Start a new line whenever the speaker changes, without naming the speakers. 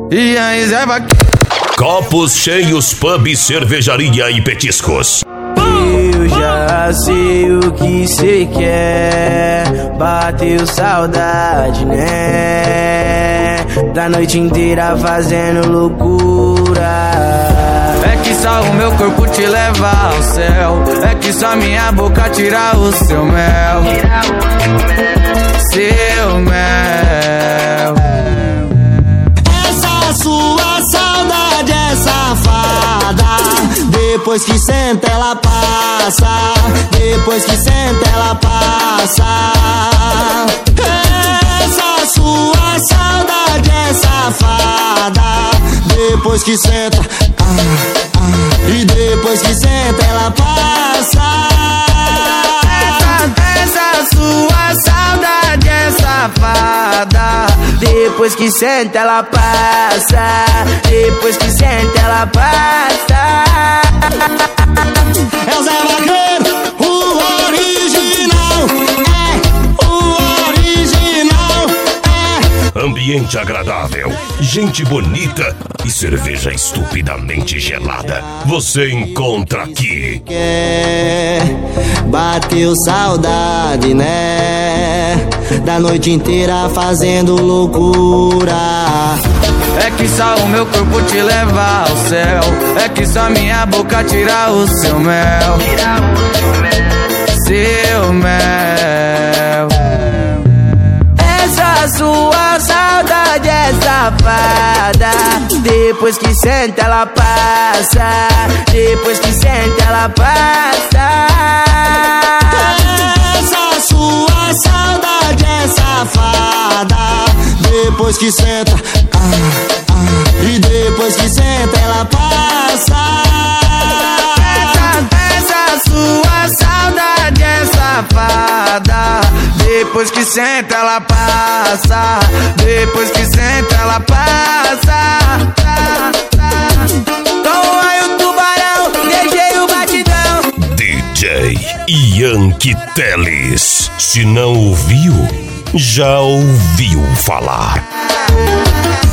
E a reserva.
Copos cheios, pub, cervejaria e petiscos.
Eu já sei o que cê quer. Bateu saudade, né? Da noite inteira fazendo loucura.
É que só o meu corpo te leva ao céu. É que só minha boca tira o seu mel. Seu mel.
Essa sua saudade é safada. Depois que senta ela passa. Depois que senta ela passa. Essa sua saudade é safada. Depois que senta, e depois que senta ela passa.
Essa sua saudade é safada.
Depois que senta ela passa. Depois que senta ela passa. É o Zé Vaqueiro, o original. É o original. É.
Ambiente agradável, gente bonita e cerveja estupidamente gelada. Você encontra aqui.
Bateu saudade, né? Da noite inteira fazendo loucura.
É que só o meu corpo te leva ao céu. É que só minha boca tira o seu mel. Seu mel.
Essa sua saudade é safada. Depois que senta ela passa. Depois que senta ela passa. Essa sua saudade é safada. Depois que senta, e depois que senta ela passa.
Essa sua saudade é safada. Depois que senta ela passa. Depois que senta ela passa.
Com aí o tubarão, deixei o batidão.
DJ Yankee Teles. Se não ouviu, já ouviu falar.